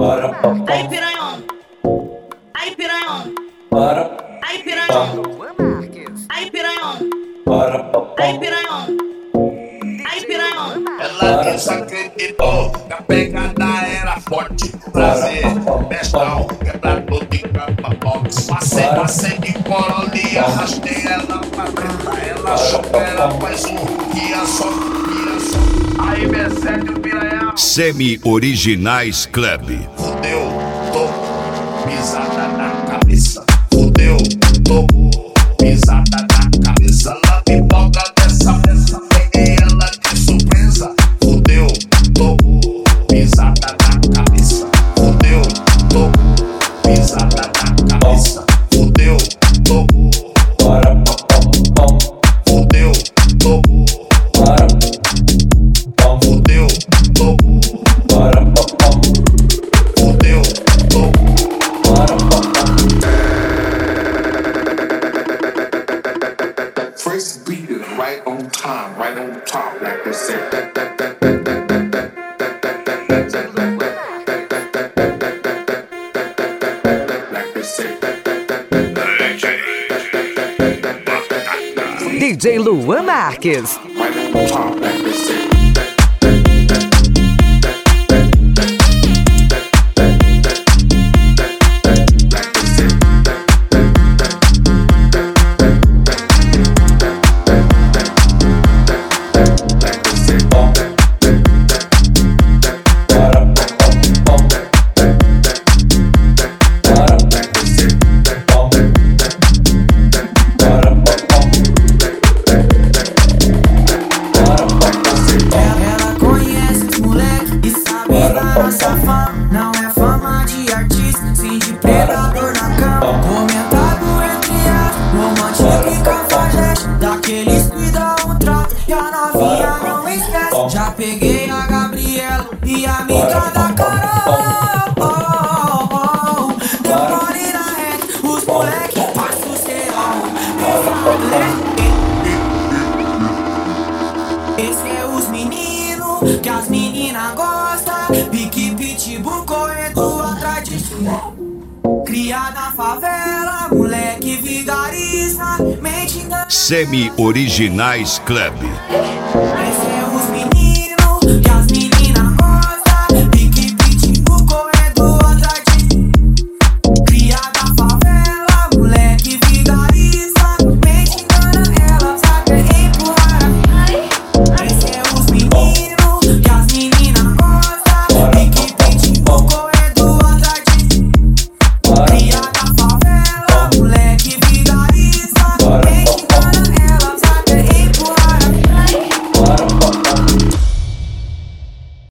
Aí piranhão, aí piranhão, aí piranhão, aí piranhão, aí piranhão, aí piranhão. Ela desacreditou que a pegada era forte. Prazer, bestão, quebrador de capa box. Passei de corole, arrastei ela pra treta. Ela achou que era mais um, ia só. Aí me excede o piranhão. Semi-Originais Club. Fudeu, tô pisada na cabeça. Fudeu, tô pisada na cabeça. Ela me boga dessa peça, peguei ela de surpresa. Fudeu, tô pisada na cabeça. Fudeu, tô pisada na cabeça. Fudeu, tô fudeu, tô fudeu, tô fudeu, tô. First beat is right on time, right on top, like they say. Like they say. DJ Luan Marques. Right on top, like they say. Não é fama de artista, sim de predador na cama. Comentado entre as romântica e cafajeste, daqueles que dá um trato e a novinha não esquece. Já peguei a Gabriela e a amiga da Carol. Deu mole na rede, os moleque passam o serão. Esse é os meninos que as meninas gostam. Pique pitbull correndo atrás de chulé. Criada na favela, moleque vigarista, mente engana. Semi-Originais Club. Esse